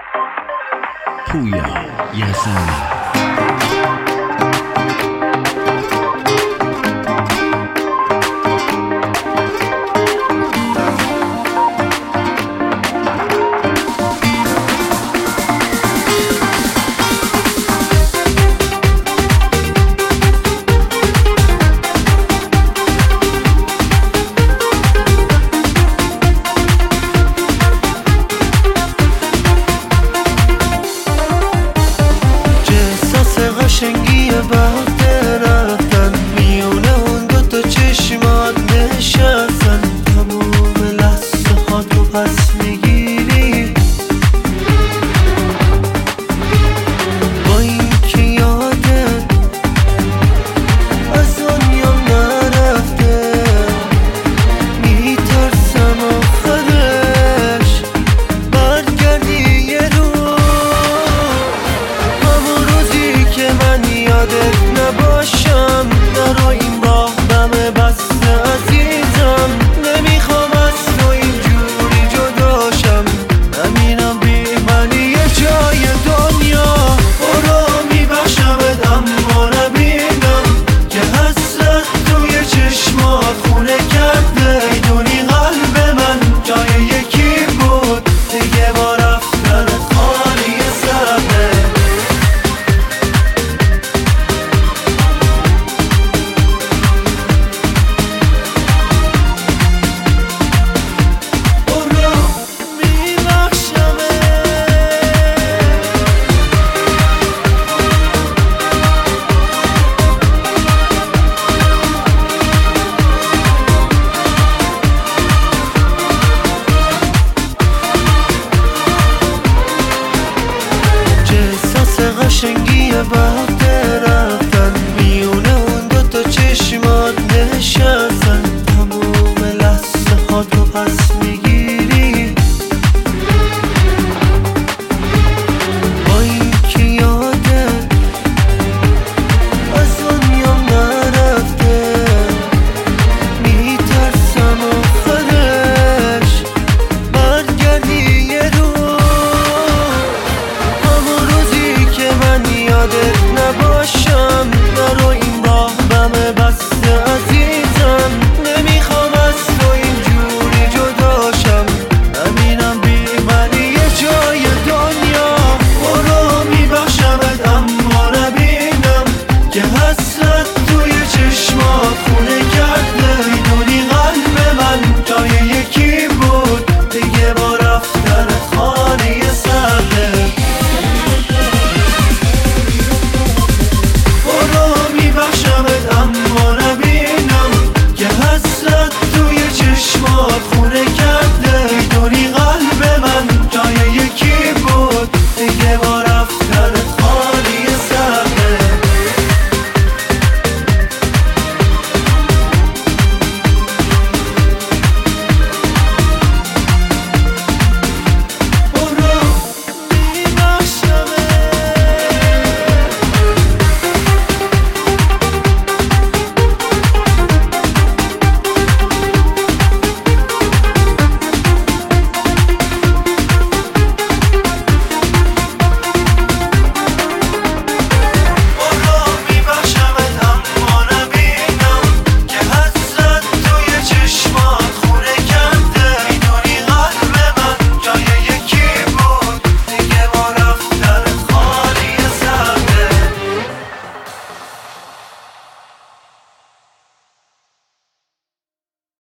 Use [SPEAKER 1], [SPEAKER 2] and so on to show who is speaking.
[SPEAKER 1] پویا یزدانی.
[SPEAKER 2] قشنگی وقت رفتن میونه اون دوتا چشمات نشستن، تموم لحظه ها تو پس میگیری با این که یادت از دنیا نرفته. میترسم آخرش برگردی یه روز، همون روزی که من یادت نباشم. نرو این راه دم بسته عزیزم، نمیخوام از تو اینجوری جداشم. نمیرم بی من یه جای دنیا، برو میبخشمت اما نبینم که حسرت توی چشمات خونه کرده. ایدونی قلب من جای یکی بود دیگه، با رفتنت خالی سرده. قشنگی وقت